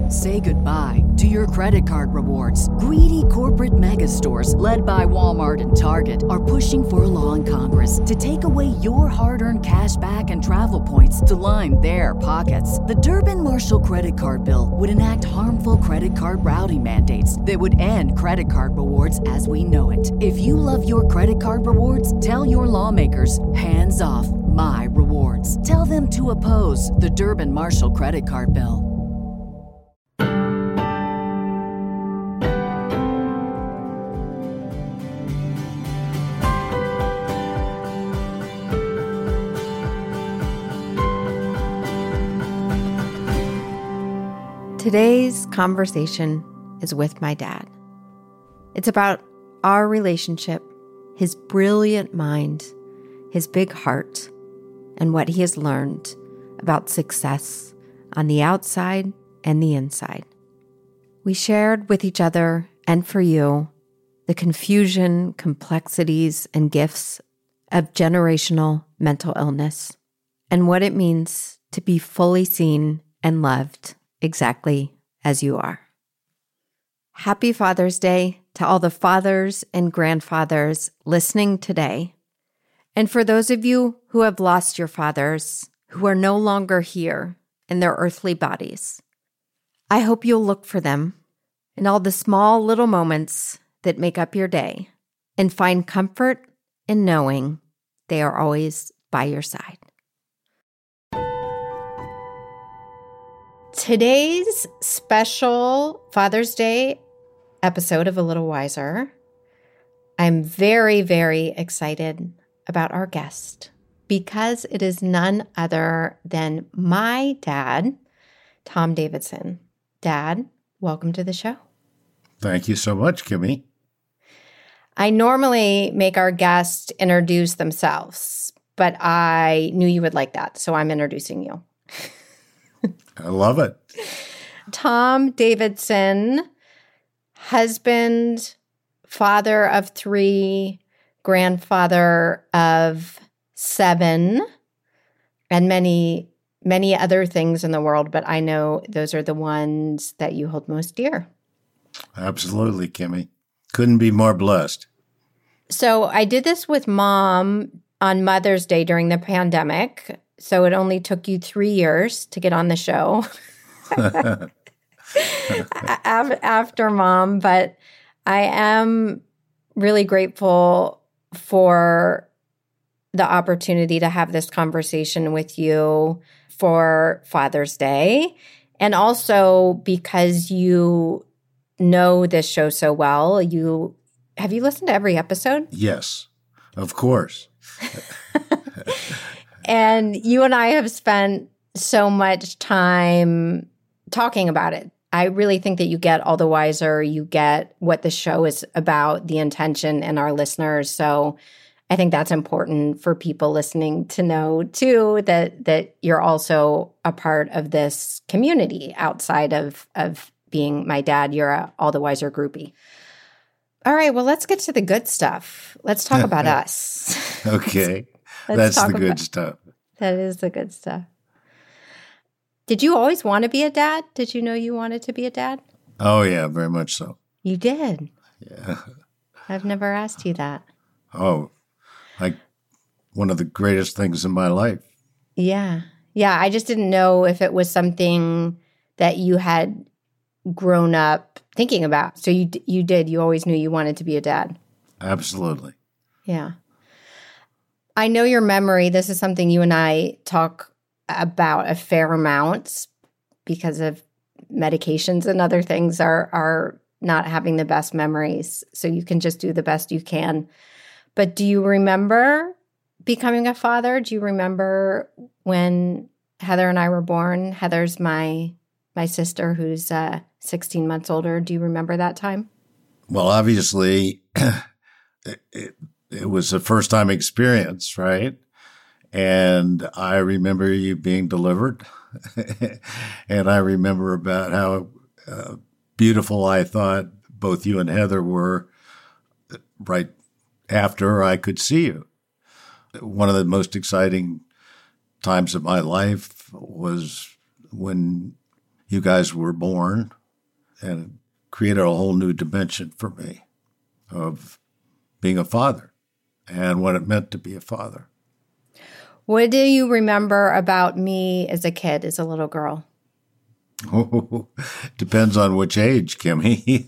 Say goodbye to your credit card rewards. Greedy corporate mega stores, led by Walmart and Target, are pushing for a law in Congress to take away your hard-earned cash back and travel points to line their pockets. The Durbin-Marshall credit card bill would enact harmful credit card routing mandates that would end credit card rewards as we know it. If you love your credit card rewards, tell your lawmakers, hands off my rewards. Tell them to oppose the Durbin-Marshall credit card bill. Today's conversation is with my dad. It's about our relationship, his brilliant mind, his big heart, and what he has learned about success on the outside and the inside. We shared with each other and for you the confusion, complexities, and gifts of generational mental illness and what it means to be fully seen and loved exactly as you are. Happy Father's Day to all the fathers and grandfathers listening today. And for those of you who have lost your fathers, who are no longer here in their earthly bodies, I hope you'll look for them in all the small little moments that make up your day and find comfort in knowing they are always by your side. Today's special Father's Day episode of A Little Wiser, I'm very, very excited about our guest because it is none other than my dad, Tom Davidson. Dad, welcome to the show. Thank you so much, Kimmy. I normally make our guests introduce themselves, but I knew you would like that, so I'm introducing you. I love it. Tom Davidson, husband, father of 3, grandfather of 7, and many, many other things in the world, but I know those are the ones that you hold most dear. Absolutely, Kimmy. Couldn't be more blessed. So I did this with Mom on Mother's Day during the pandemic. So it only took you 3 years to get on the show after Mom. But I am really grateful for the opportunity to have this conversation with you for Father's Day. And also because you know this show so well. Have you listened to every episode? Yes, of course. And you and I have spent so much time talking about it. I really think that you get all the wiser. You get what the show is about, the intention, and our listeners. So I think that's important for people listening to know, too, that you're also a part of this community outside of being my dad. You're a All the Wiser groupie. All right, well, let's get to the good stuff. Let's talk about us. Okay. That's the good stuff. That is the good stuff. Did you always want to be a dad? Did you know you wanted to be a dad? Oh, yeah, very much so. You did? Yeah. I've never asked you that. Oh, like one of the greatest things in my life. Yeah. Yeah, I just didn't know if it was something that you had grown up thinking about. So you did. You always knew you wanted to be a dad. Absolutely. Yeah. I know your memory. This is something you and I talk about a fair amount because of medications and other things are not having the best memories. So you can just do the best you can. But do you remember becoming a father? Do you remember when Heather and I were born? Heather's my sister who's 16 months older. Do you remember that time? Well, obviously, it was a first-time experience, right? And I remember you being delivered. And I remember about how beautiful I thought both you and Heather were right after I could see you. One of the most exciting times of my life was when you guys were born, and it created a whole new dimension for me of being a father and what it meant to be a father. What do you remember about me as a kid, as a little girl? Oh, depends on which age, Kimmy.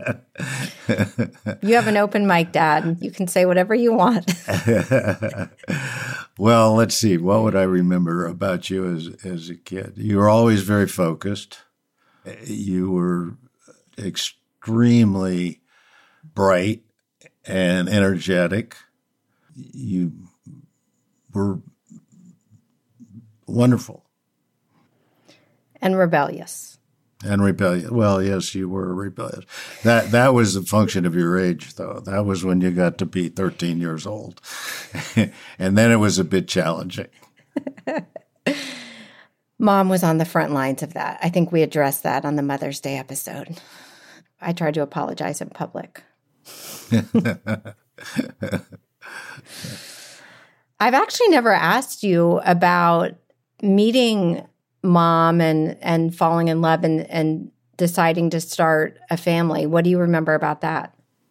You have an open mic, Dad. You can say whatever you want. Well, let's see. What would I remember about you as a kid? You were always very focused. You were extremely bright and energetic. You were wonderful. And rebellious. And rebellious. Well, yes, you were rebellious. That was a function of your age, though. That was when you got to be 13 years old. And then it was a bit challenging. Mom was on the front lines of that. I think we addressed that on the Mother's Day episode. I tried to apologize in public. I've actually never asked you about meeting Mom and falling in love and deciding to start a family. What do you remember about that?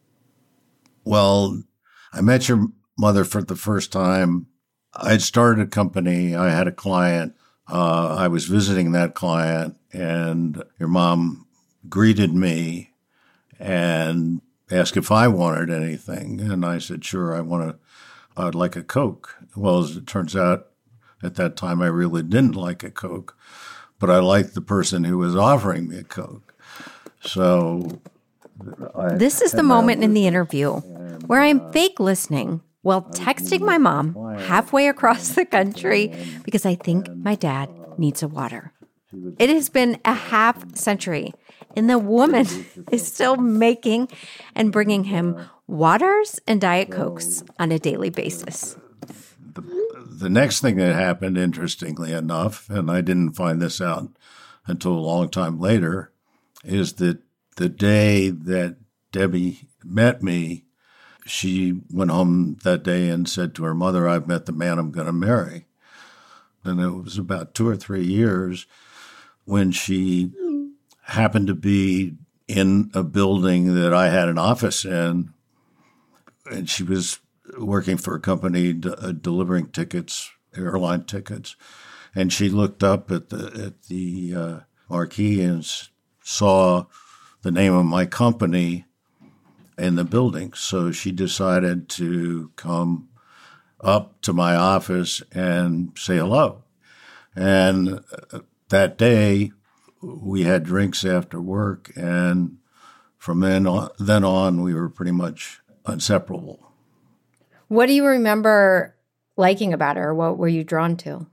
Well, I met your mother for the first time. I'd started a company. I had a client. I was visiting that client, and your mom greeted me and asked if I wanted anything. And I said, sure, I'd like a Coke. Well, as it turns out, at that time, I really didn't like a Coke, but I liked the person who was offering me a Coke. So this is the moment in the interview where I'm fake listening while texting my mom halfway across the country because I think my dad needs a water. It has been a half century, and the woman is still making and bringing him waters and Diet Cokes on a daily basis. The next thing that happened, interestingly enough, and I didn't find this out until a long time later, is that the day that Debbie met me, she went home that day and said to her mother, I've met the man I'm going to marry. And it was about 2 or 3 years when she happened to be in a building that I had an office in, and she was working for a company delivering tickets, airline tickets, and she looked up at the marquee and saw the name of my company in the building. So she decided to come up to my office and say hello. And that day, we had drinks after work, and from then on, we were pretty much inseparable. What do you remember liking about her? What were you drawn to?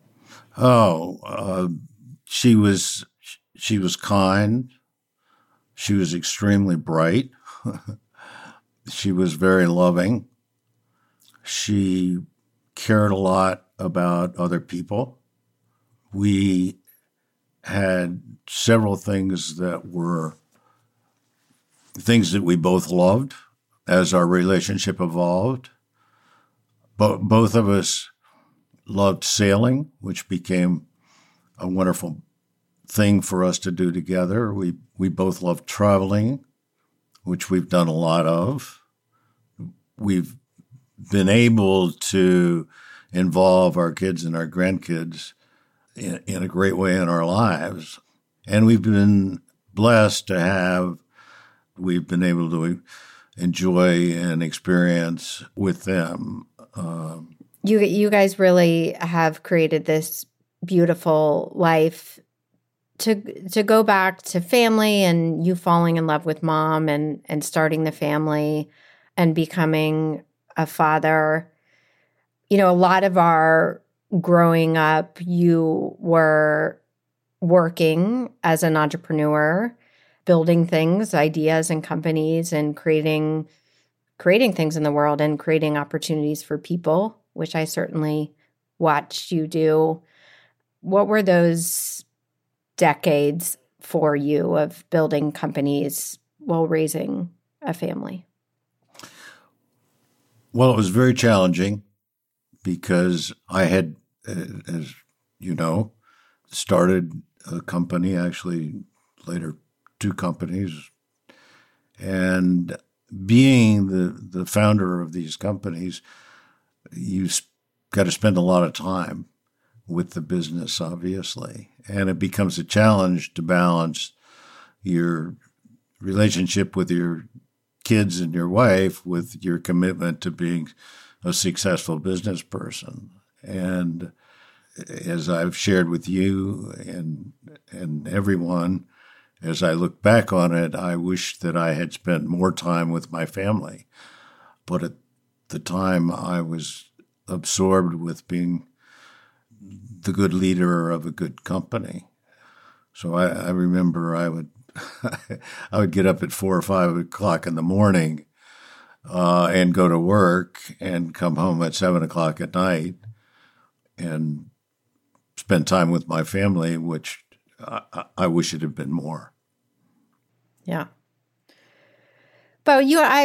She was kind. She was extremely bright. She was very loving. She cared a lot about other people. We had several things that were things that we both loved as our relationship evolved. Both of us loved sailing, which became a wonderful thing for us to do together. We both loved traveling, which we've done a lot of. We've been able to involve our kids and our grandkids in a great way in our lives. And we've been blessed to we've been able to enjoy an experience with them. You guys really have created this beautiful life. To go back to family and you falling in love with Mom and starting the family and becoming a father. You know, a lot of our growing up, you were working as an entrepreneur, building things, ideas and companies, and creating things in the world and creating opportunities for people, which I certainly watched you do. What were those decades for you of building companies while raising a family? Well, it was very challenging because I had, as you know, started a company, actually later two companies. And being the founder of these companies, you've got to spend a lot of time with the business, obviously. And it becomes a challenge to balance your relationship with your kids and your wife with your commitment to being a successful business person. And as I've shared with you and everyone, as I look back on it, I wish that I had spent more time with my family. But at the time, I was absorbed with being the good leader of a good company. So I remember I would I would get up at 4 or 5 o'clock in the morning and go to work and come home at 7 o'clock at night and spend time with my family, which I wish it had been more. Yeah. But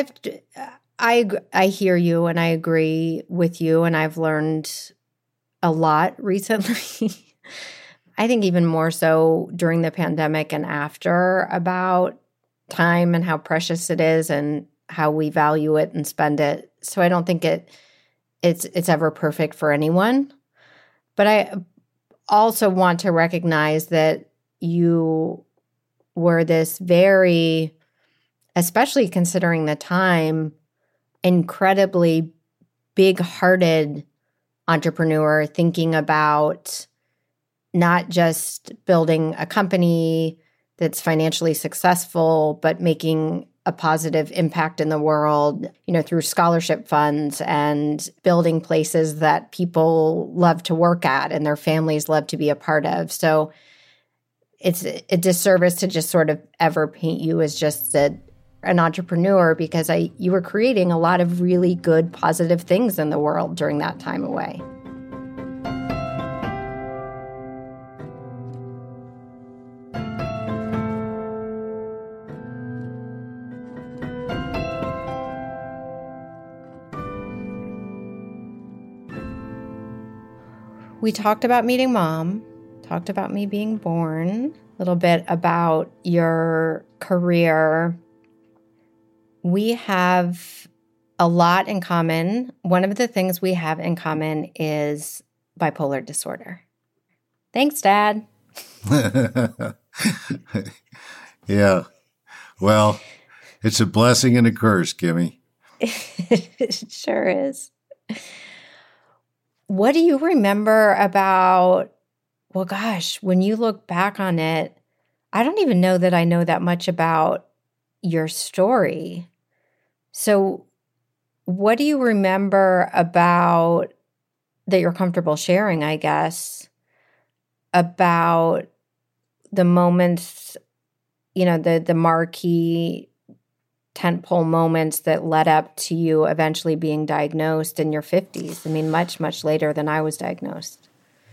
I hear you and I agree with you, and I've learned a lot recently. I think even more so during the pandemic and after, about time and how precious it is and how we value it and spend it. So I don't think it's ever perfect for anyone. But I also want to recognize that you were this very, especially considering the time, incredibly big-hearted entrepreneur, thinking about not just building a company that's financially successful, but making a positive impact in the world, through scholarship funds and building places that people love to work at and their families love to be a part of. So it's a disservice to just sort of ever paint you as just an entrepreneur, because you were creating a lot of really good, positive things in the world during that time away. We talked about meeting Mom, talked about me being born, a little bit about your career. We have a lot in common. One of the things we have in common is bipolar disorder. Thanks, Dad. Yeah. Well, it's a blessing and a curse, Kimmy. It sure is. What do you remember about, well, gosh, when you look back on it, I don't even know that I know that much about your story. So what do you remember about that you're comfortable sharing, I guess, about the moments, the marquee tentpole moments that led up to you eventually being diagnosed in your 50s? I mean, much, much later than I was diagnosed.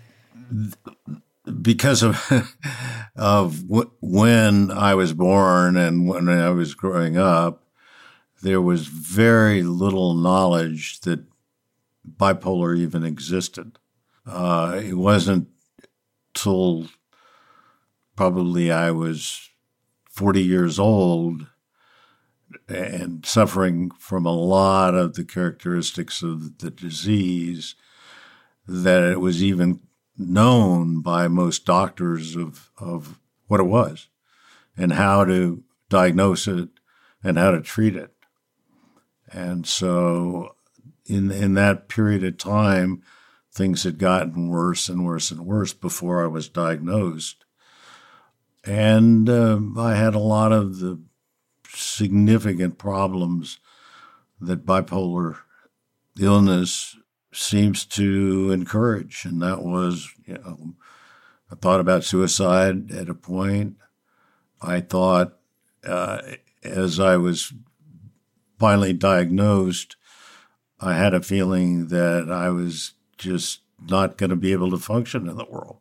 Because of when I was born and when I was growing up, there was very little knowledge that bipolar even existed. It wasn't till probably I was 40 years old and suffering from a lot of the characteristics of the disease that it was even known by most doctors of what it was and how to diagnose it and how to treat it. And so in that period of time, things had gotten worse and worse and worse before I was diagnosed. And I had a lot of the significant problems that bipolar illness seems to encourage. And that was, I thought about suicide at a point. I thought, as I was finally diagnosed, I had a feeling that I was just not going to be able to function in the world.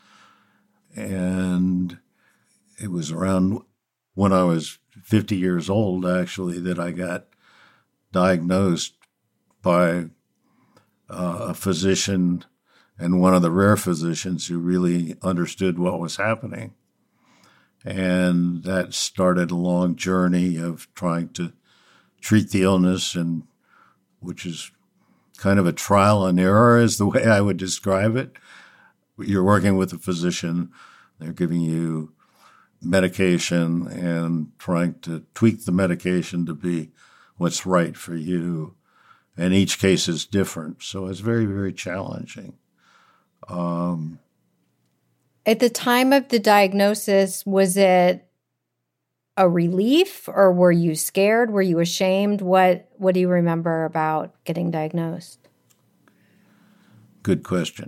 And it was around when I was 50 years old, actually, that I got diagnosed by a physician and one of the rare physicians who really understood what was happening. And that started a long journey of trying to treat the illness, and which is kind of a trial and error is the way I would describe it. You're working with a physician, they're giving you medication and trying to tweak the medication to be what's right for you. And each case is different. So it's very, very challenging. At the time of the diagnosis, was it a relief or were you scared? Were you ashamed? What do you remember about getting diagnosed? Good question.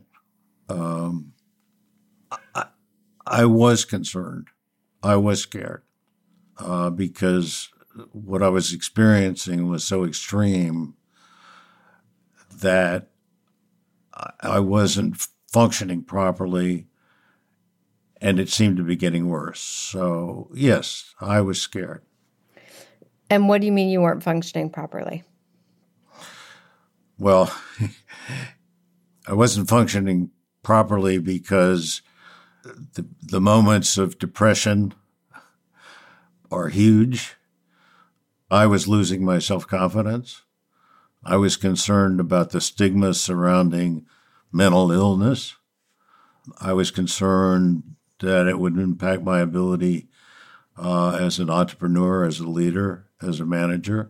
I was concerned. I was scared because what I was experiencing was so extreme that I wasn't functioning properly, and it seemed to be getting worse. So, yes, I was scared. And what do you mean you weren't functioning properly? Well, I wasn't functioning properly because the moments of depression are huge. I was losing my self-confidence. I was concerned about the stigma surrounding mental illness. I was concerned that it would impact my ability as an entrepreneur, as a leader, as a manager.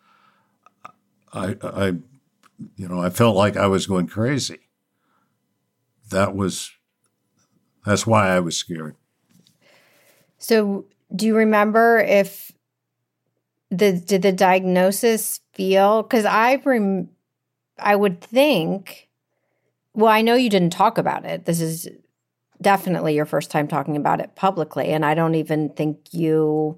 I felt like I was going crazy. That's why I was scared. So do you remember if did the diagnosis feel, because I would think, well, I know you didn't talk about it. This is definitely your first time talking about it publicly. And I don't even think you're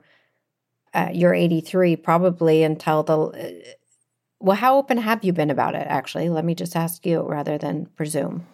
83 probably until well, how open have you been about it, actually? Let me just ask you rather than presume.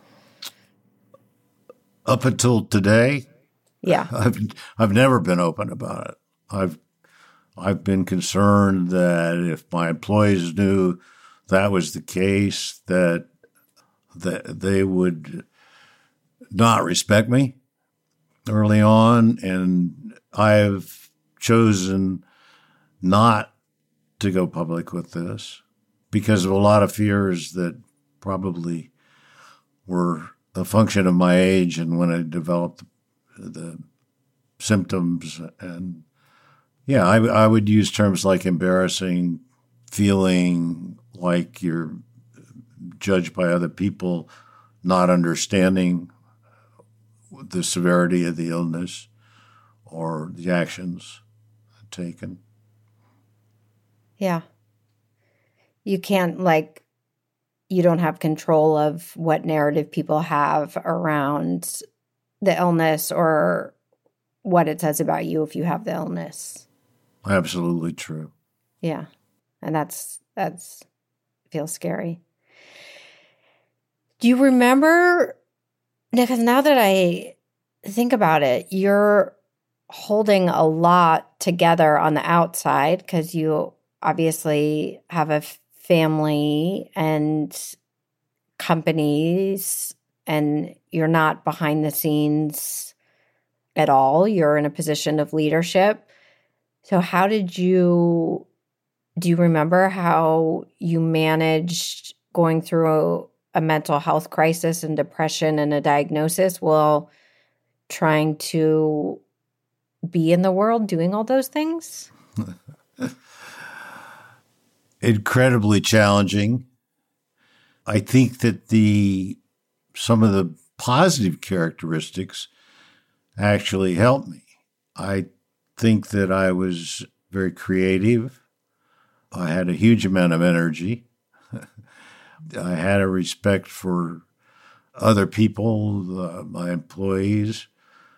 Up until today, yeah, I've never been open about it. I've been concerned that if my employees knew that was the case, that they would not respect me early on, and I've chosen not to go public with this because of a lot of fears that probably were a function of my age and when I developed the symptoms. And yeah, I would use terms like embarrassing, feeling like you're judged by other people, not understanding the severity of the illness or the actions taken. Yeah. You can't, you don't have control of what narrative people have around the illness or what it says about you if you have the illness. Absolutely true. Yeah. And that's feels scary. Do you remember, because now that I think about it, you're holding a lot together on the outside because you obviously have a family and companies, and you're not behind the scenes at all. You're in a position of leadership. So do you remember how you managed going through a mental health crisis and depression and a diagnosis while trying to be in the world doing all those things? Incredibly challenging. I think that some of the positive characteristics actually helped me. I think that I was very creative. I had a huge amount of energy. I had a respect for other people, my employees.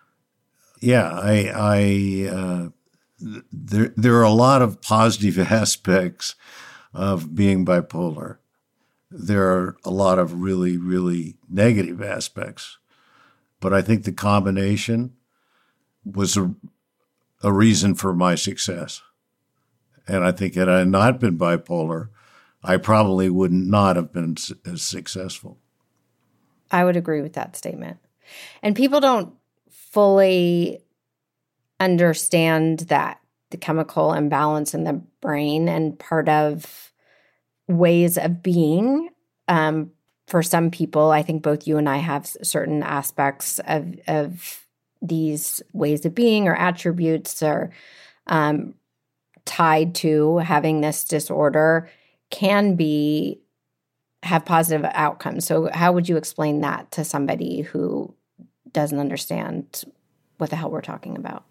Yeah, there are a lot of positive aspects of being bipolar. There are a lot of really, really negative aspects. But I think the combination was a reason for my success. And I think had I not been bipolar, I probably would not have been as successful. I would agree with that statement. And people don't fully understand that the chemical imbalance in the brain and part of ways of being. For some people, I think both you and I have certain aspects of these ways of being or attributes or tied to having this disorder can have positive outcomes. So how would you explain that to somebody who doesn't understand what the hell we're talking about?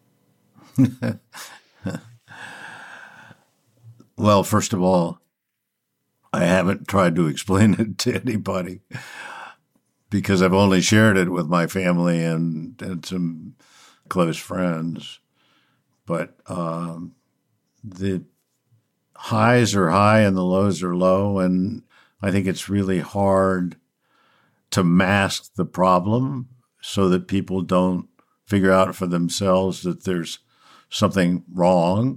Well, first of all, I haven't tried to explain it to anybody because I've only shared it with my family and some close friends. But the highs are high and the lows are low, and I think it's really hard to mask the problem so that people don't figure out for themselves that there's something wrong.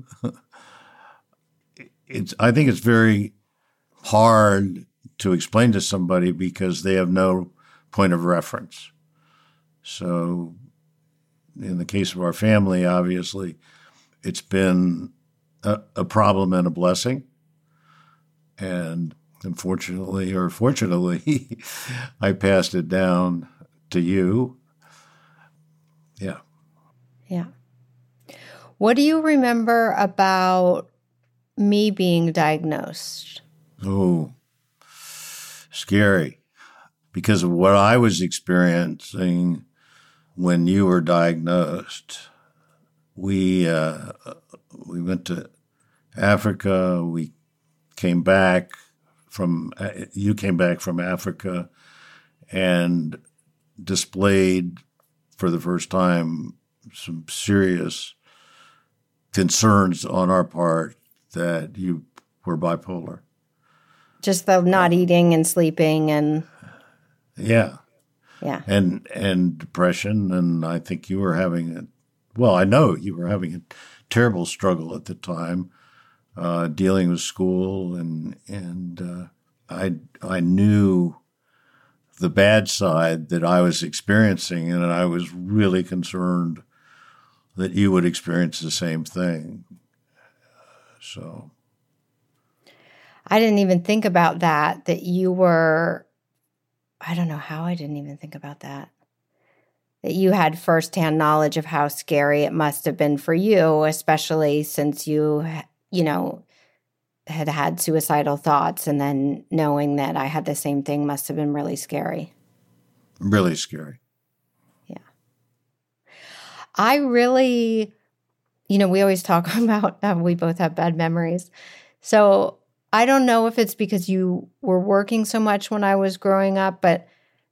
I think it's very hard to explain to somebody because they have no point of reference. So in the case of our family, obviously, it's been a problem and a blessing. And unfortunately, or fortunately, I passed it down to you. Yeah. Yeah. What do you remember about me being diagnosed? Oh, scary. Because of what I was experiencing when you were diagnosed. We went to Africa. We came back you came back from Africa and displayed for the first time some serious concerns on our part that you were bipolar. Just the not eating and sleeping and... Yeah. Yeah. And depression. And I think you were having I know you were having a terrible struggle at the time, dealing with school. And I knew the bad side that I was experiencing, and I was really concerned that you would experience the same thing. So I didn't even think about that you were, I don't know how I didn't even think about that you had firsthand knowledge of how scary it must have been for you, especially since you had suicidal thoughts, and then knowing that I had the same thing must have been really scary. Really scary. Yeah. I really, we always talk about how we both have bad memories. So I don't know if it's because you were working so much when I was growing up, but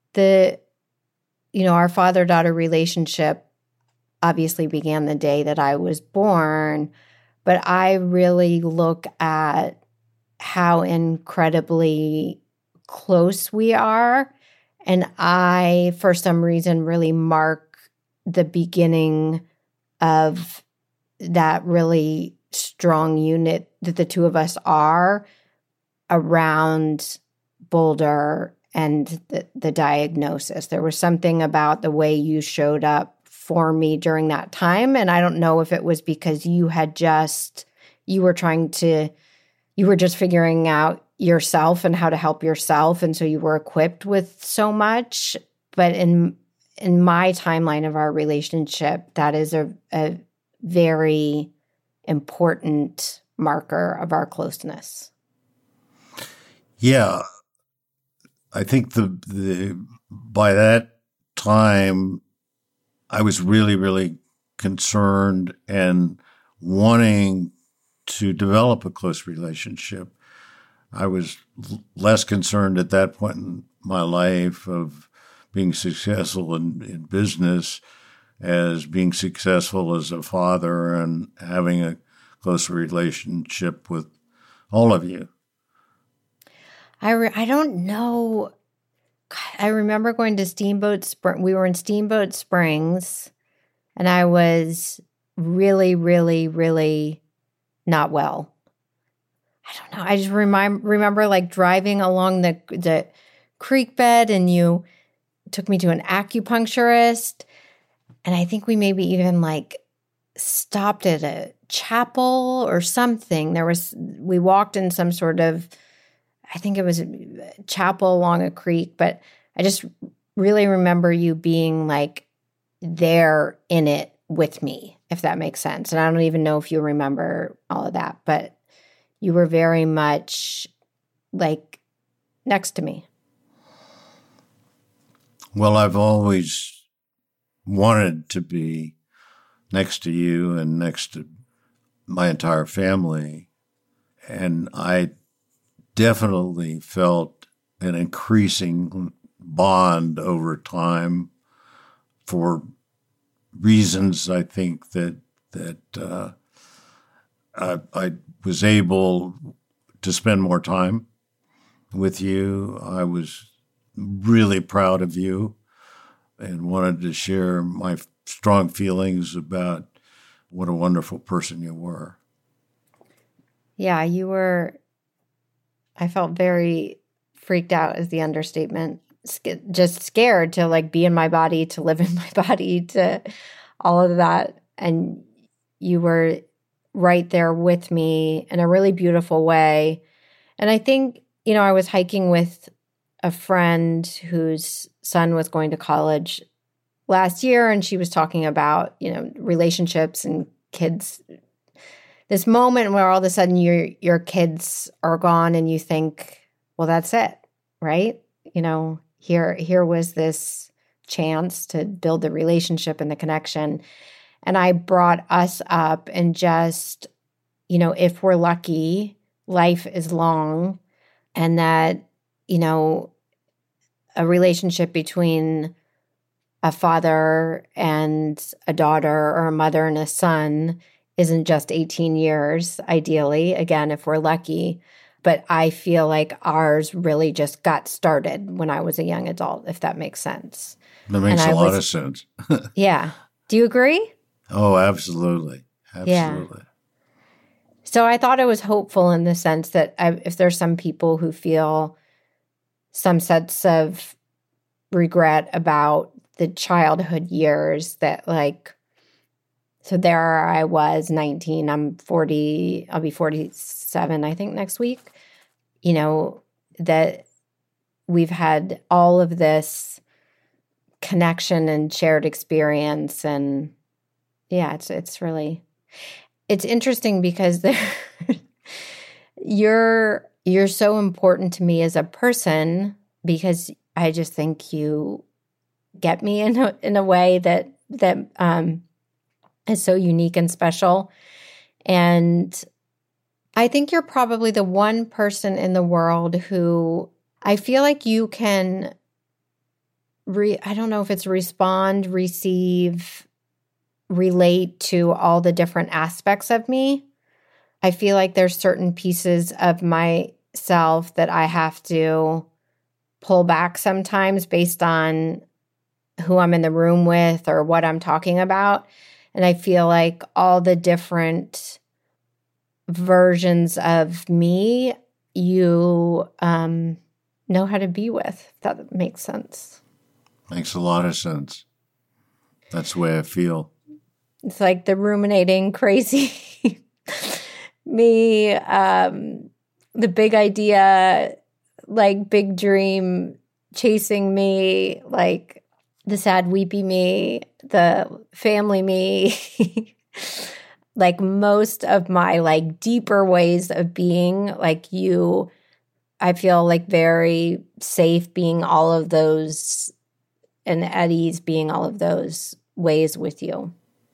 our father-daughter relationship obviously began the day that I was born, but I really look at how incredibly close we are. And I, for some reason, really mark the beginning of that really strong unit that the two of us are around Boulder and the diagnosis. There was something about the way you showed up for me during that time. And I don't know if it was because you were just figuring out yourself and how to help yourself. And so you were equipped with so much. But in my timeline of our relationship, that is a very important marker of our closeness. Yeah. I think by that time, I was really, really concerned and wanting to develop a close relationship. I was less concerned at that point in my life of being successful in business as being successful as a father and having a close relationship with all of you. I don't know. God, I remember going to Steamboat Springs. We were in Steamboat Springs, and I was really, really, really not well. I don't know. I just remember like driving along the creek bed, and you took me to an acupuncturist. And I think we maybe even like stopped at a chapel or something. We walked in some sort of, I think it was a chapel along a creek, but I just really remember you being like there in it with me, if that makes sense. And I don't even know if you remember all of that, but you were very much like next to me. Well, I've always wanted to be next to you and next to my entire family. And I definitely felt an increasing bond over time for reasons I think that I was able to spend more time with you. I was really proud of you and wanted to share my strong feelings about what a wonderful person you were. Yeah, you were. I felt very freaked out is the understatement. Just scared to like be in my body, to live in my body, to all of that. And you were right there with me in a really beautiful way. And I think, I was hiking with a friend whose son was going to college last year, and she was talking about, relationships and kids. This moment where all of a sudden your kids are gone and you think, well, that's it, right? Here was this chance to build the relationship and the connection. And I brought us up and just, if we're lucky, life is long, and that, a relationship between a father and a daughter or a mother and a son isn't just 18 years, ideally, again, if we're lucky. But I feel like ours really just got started when I was a young adult, if that makes sense. That makes a lot of sense. Yeah. Do you agree? Oh, absolutely. Absolutely. Yeah. So I thought it was hopeful in the sense that if there's some people who feel some sense of regret about the childhood years, that like, so there I was 19, I'm 40, I'll be 47, I think, next week. That we've had all of this connection and shared experience. And yeah, it's really, it's interesting because you're so important to me as a person, because I just think you get me in a way that is so unique and special. And I think you're probably the one person in the world who I feel like you can, I don't know if it's respond, receive, relate to all the different aspects of me. I feel like there's certain pieces of myself that I have to pull back sometimes based on who I'm in the room with or what I'm talking about. And I feel like all the different versions of me, you know how to be with, if that makes sense. Makes a lot of sense. That's the way I feel. It's like the ruminating, crazy me, the big idea, like big dream chasing me, like the sad, weepy me, the family me. Like most of my like deeper ways of being, like you, I feel like very safe being all of those, and at ease being all of those ways with you.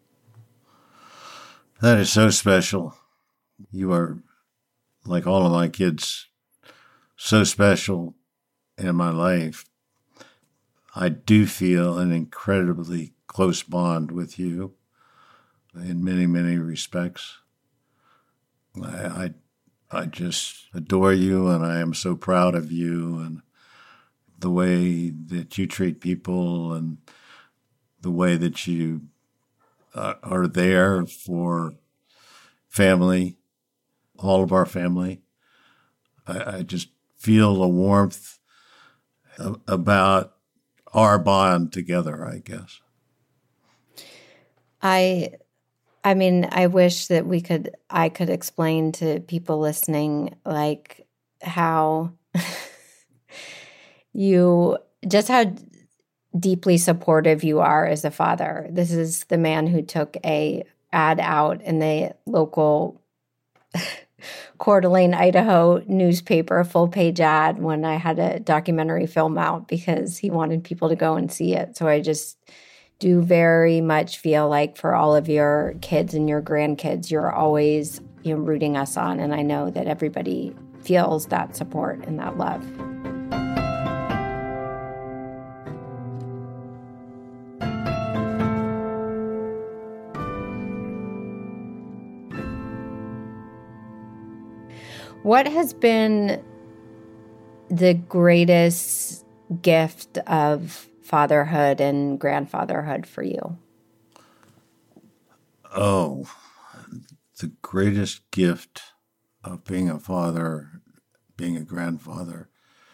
That is so special. You are, like all of my kids, so special in my life. I do feel an incredibly close bond with you in many, many respects. I just adore you, and I am so proud of you and the way that you treat people and the way that you are there for family, all of our family. I just feel a warmth about our bond together, I guess. I mean, I wish that I could explain to people listening, like how how deeply supportive you are as a father. This is the man who took a ad out in the local Coeur d'Alene, Idaho newspaper, a full-page ad when I had a documentary film out because he wanted people to go and see it. So I just do very much feel like for all of your kids and your grandkids, you're always rooting us on. And I know that everybody feels that support and that love. What has been the greatest gift of fatherhood and grandfatherhood for you? Oh, the greatest gift of being a father, being a grandfather,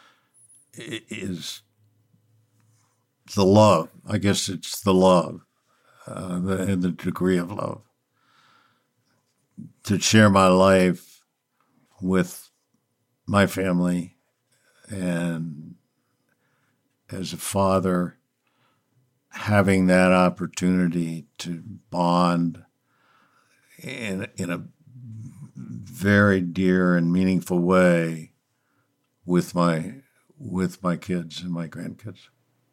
is the love. I guess it's the love, and the degree of love. To share my life with my family, and as a father, having that opportunity to bond in a very dear and meaningful way with my kids and my grandkids.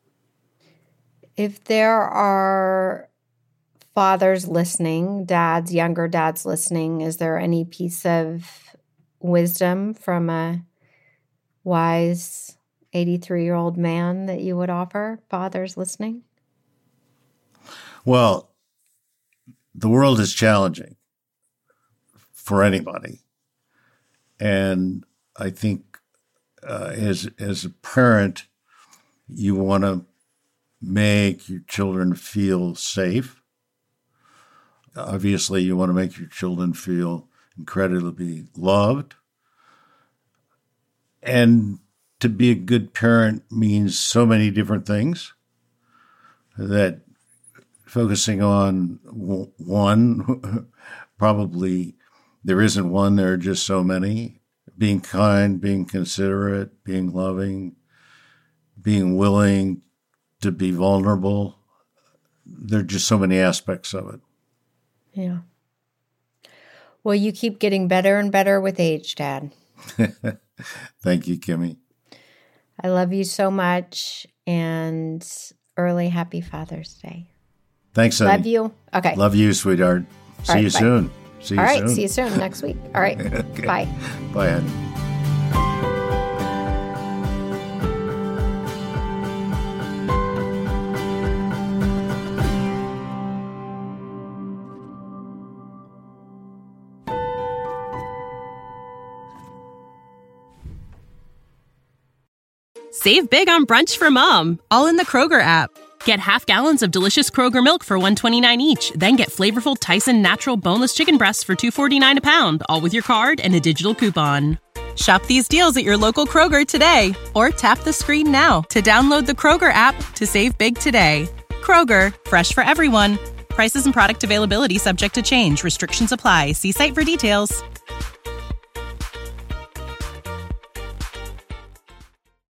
If there are fathers listening, younger dads listening, is there any piece of wisdom from a wise 83-year-old man that you would offer fathers listening? Well, the world is challenging for anybody. And I think as a parent, you want to make your children feel safe. Obviously, you want to make your children feel incredibly loved. And to be a good parent means so many different things that focusing on one, probably there isn't one, there are just so many. Being kind, being considerate, being loving, being willing to be vulnerable. There are just so many aspects of it. Yeah. Well, you keep getting better and better with age, Dad. Thank you, Kimmy. I love you so much, and early happy Father's Day. Thanks, honey. Love you. Okay. Love you, sweetheart. See you soon. See you soon next week. All right. Okay. Bye. Bye, honey. Save big on brunch for mom, all in the Kroger app. Get half gallons of delicious Kroger milk for $1.29 each. Then get flavorful Tyson natural boneless chicken breasts for $2.49 a pound, all with your card and a digital coupon. Shop these deals at your local Kroger today, or tap the screen now to download the Kroger app to save big today. Kroger, fresh for everyone. Prices and product availability subject to change. Restrictions apply. See site for details.